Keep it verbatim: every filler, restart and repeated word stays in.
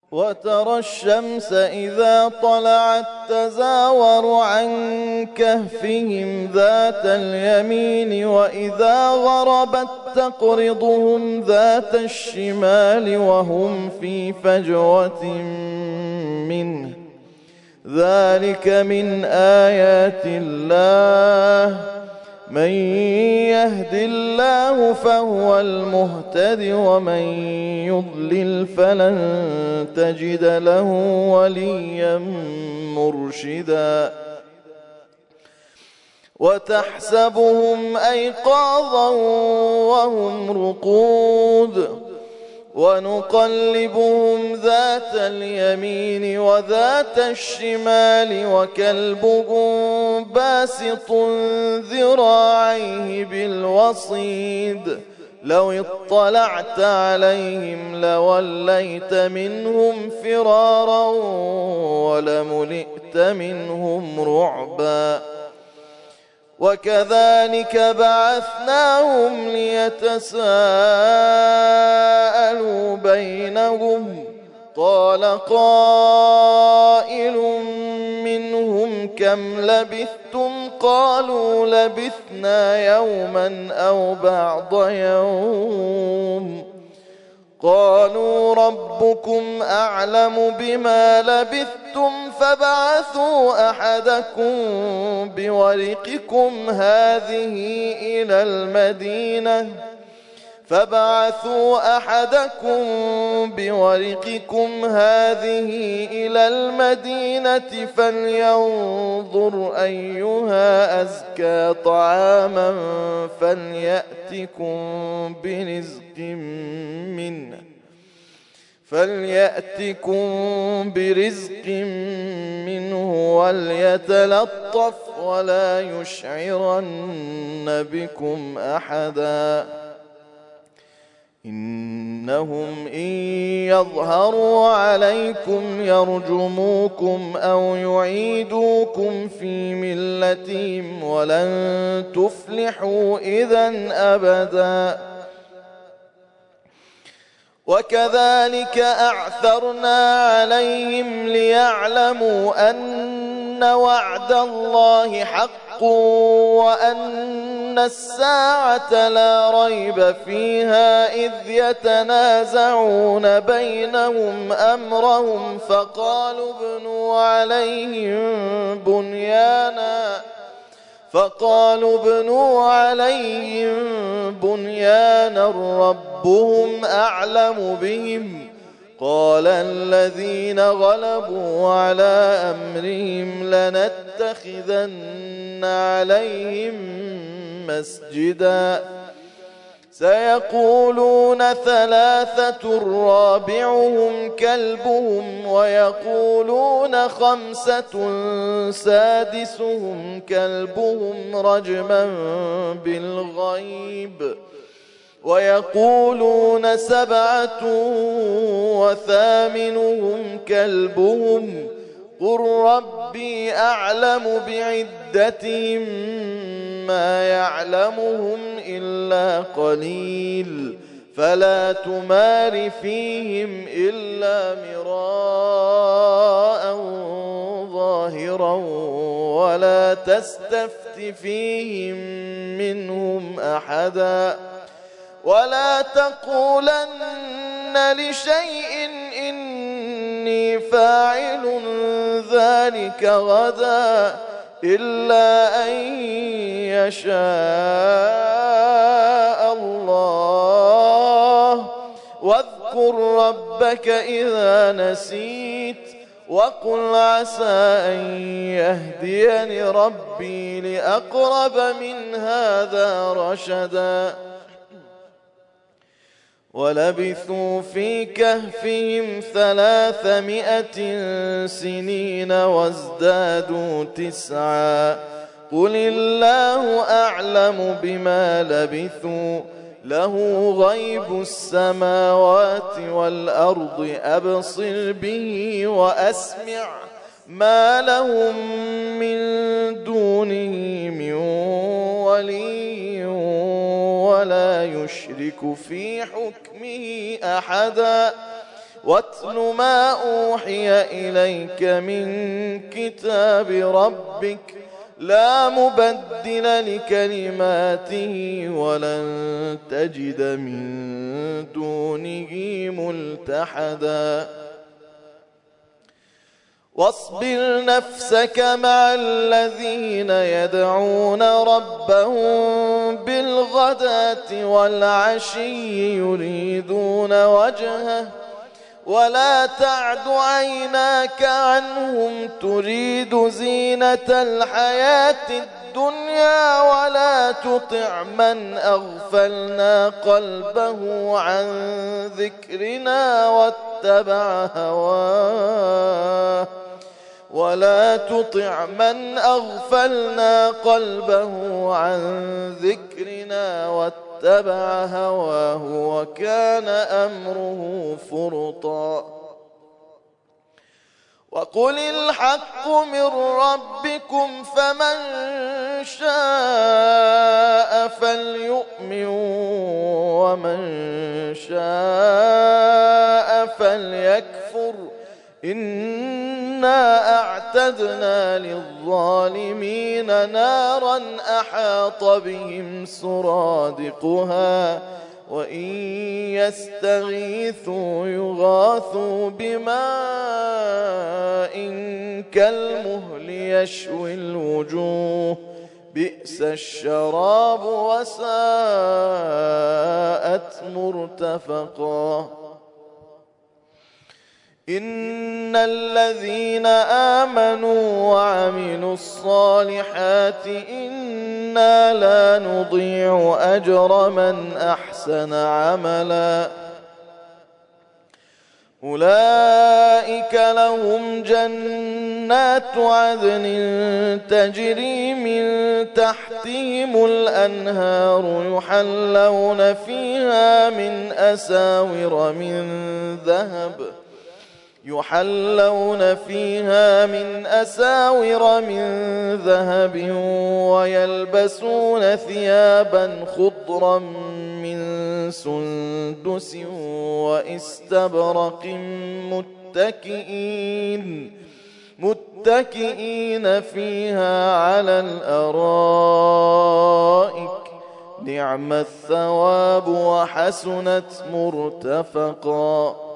وترى الشمس إذا طلعت تزاور عن كهفهم ذات اليمين وإذا غربت تقرضهم ذات الشمال وهم في فجوة منه ذلك من آيات الله من يهد الله فهو المهتد ومن يضلل فلن تجد له وليا مرشدا وتحسبهم أيقاظا وهم رقود ونقلبهم ذات اليمين وذات الشمال وكلبهم باسط ذراعيه بالوصيد لو اطلعت عليهم لوليت منهم فرارا ولملئت منهم رعبا وكذلك بعثناهم ليتساءلوا بينهم قال قائل منهم كم لبثتم قالوا لبثنا يوما أو بعض يوم قالوا ربكم أعلم بما لبثتم فابعثوا أحدكم بورقكم هذه إلى المدينة فابعثوا أحدكم بورقكم هذه إلى المدينة فلينظر أيها أزكى طعاما فليأتكم برزق منه فليأتكم برزق منه وليتلطف ولا يشعرن بكم أحدا إنهم إن يظهروا عليكم يرجموكم أو يعيدوكم في ملتهم ولن تفلحوا إذن أبدا وكذلك أعثرنا عليهم ليعلموا أن وعد الله حق وأن الساعة لا ريب فيها إذ يتنازعون بينهم أمرهم فقالوا ابنوا عليهم بنيانا فقالوا ابنوا عليهم بنيانا ربهم أعلم بهم قال الذين غلبوا على أمرهم لنتخذن عليهم مسجدا سيقولون ثلاثة رابعهم كلبهم ويقولون خمسة سادسهم كلبهم رجما بالغيب ويقولون سبعة وثامنهم كلبهم قل ربي أعلم بعدتهم ما يعلمهم إلا قليل فلا تمار فيهم إلا مراء ظاهرا ولا تستفت فيهم منهم أحدا ولا تقولن لشيء إني فاعل ذلك غدا إلا أن يشاء الله واذكر ربك إذا نسيت وقل عسى أن يهديني ربي لأقرب من هذا رشدا ولبثوا في كهفهم ثلاثمائة سنين وازدادوا تسعا قل الله أعلم بما لبثوا له غيب السماوات والأرض أبصر به وأسمع ما لهم من دونه من ولي ولا يشرك في حكمه أحدا واتل ما أوحي إليك من كتاب ربك لا مبدل لكلماته ولن تجد من دونه ملتحدا واصبر نفسك مع الذين يدعون ربهم بالغداة والعشي يريدون وجهه ولا تعد عيناك عنهم تريد زينة الحياة الدنيا ولا تطع من أغفلنا قلبه عن ذكرنا واتبع هواه ولا تطع من أغفلنا قلبه عن ذكرنا واتبع هواه وكان أمره فرطا وقل الحق من ربكم فمن شاء فليؤمن ومن شاء فليكفر إنا أعتدنا للظالمين نارا أحاط بهم سرادقها وإن يستغيثوا يغاثوا بماء كالمهل يشوي الوجوه بئس الشراب وساءت مرتفقا إن الذين آمنوا وعملوا الصالحات إنا لا نضيع أجر من أحسن عملا أولئك لهم جنات عدن تجري من تحتهم الأنهار يحلون فيها من أساور من ذهب يحلون فيها من أساور من ذهب ويلبسون ثيابا خضرا من سندس وإستبرق متكئين متكئين فيها على الأرائك نعم الثواب وحسنت مرتفقا